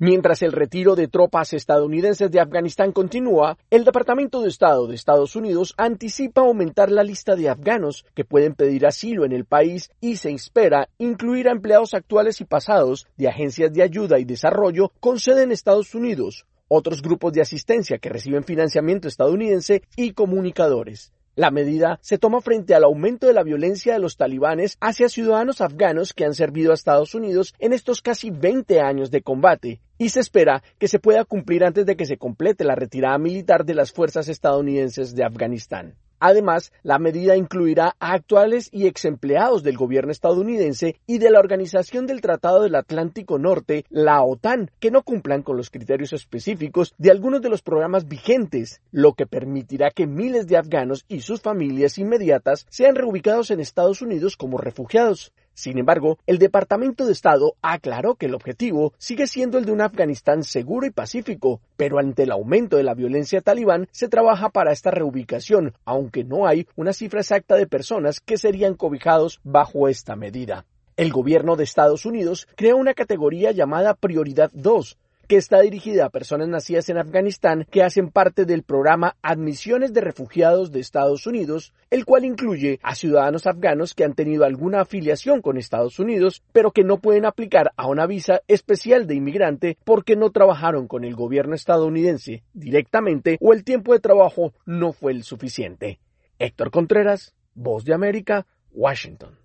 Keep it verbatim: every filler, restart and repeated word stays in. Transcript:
Mientras el retiro de tropas estadounidenses de Afganistán continúa, el Departamento de Estado de Estados Unidos anticipa aumentar la lista de afganos que pueden pedir asilo en el país y se espera incluir a empleados actuales y pasados de agencias de ayuda y desarrollo con sede en Estados Unidos, otros grupos de asistencia que reciben financiamiento estadounidense y comunicadores. La medida se toma frente al aumento de la violencia de los talibanes hacia ciudadanos afganos que han servido a Estados Unidos en estos casi veinte años de combate, y se espera que se pueda cumplir antes de que se complete la retirada militar de las fuerzas estadounidenses de Afganistán. Además, la medida incluirá a actuales y ex empleados del gobierno estadounidense y de la Organización del Tratado del Atlántico Norte, la OTAN, que no cumplan con los criterios específicos de algunos de los programas vigentes, lo que permitirá que miles de afganos y sus familias inmediatas sean reubicados en Estados Unidos como refugiados. Sin embargo, el Departamento de Estado aclaró que el objetivo sigue siendo el de un Afganistán seguro y pacífico, pero ante el aumento de la violencia talibán se trabaja para esta reubicación, aunque no hay una cifra exacta de personas que serían cobijados bajo esta medida. El gobierno de Estados Unidos creó una categoría llamada Prioridad dos, que está dirigida a personas nacidas en Afganistán que hacen parte del programa Admisiones de Refugiados de Estados Unidos, el cual incluye a ciudadanos afganos que han tenido alguna afiliación con Estados Unidos, pero que no pueden aplicar a una visa especial de inmigrante porque no trabajaron con el gobierno estadounidense directamente o el tiempo de trabajo no fue el suficiente. Héctor Contreras, Voz de América, Washington.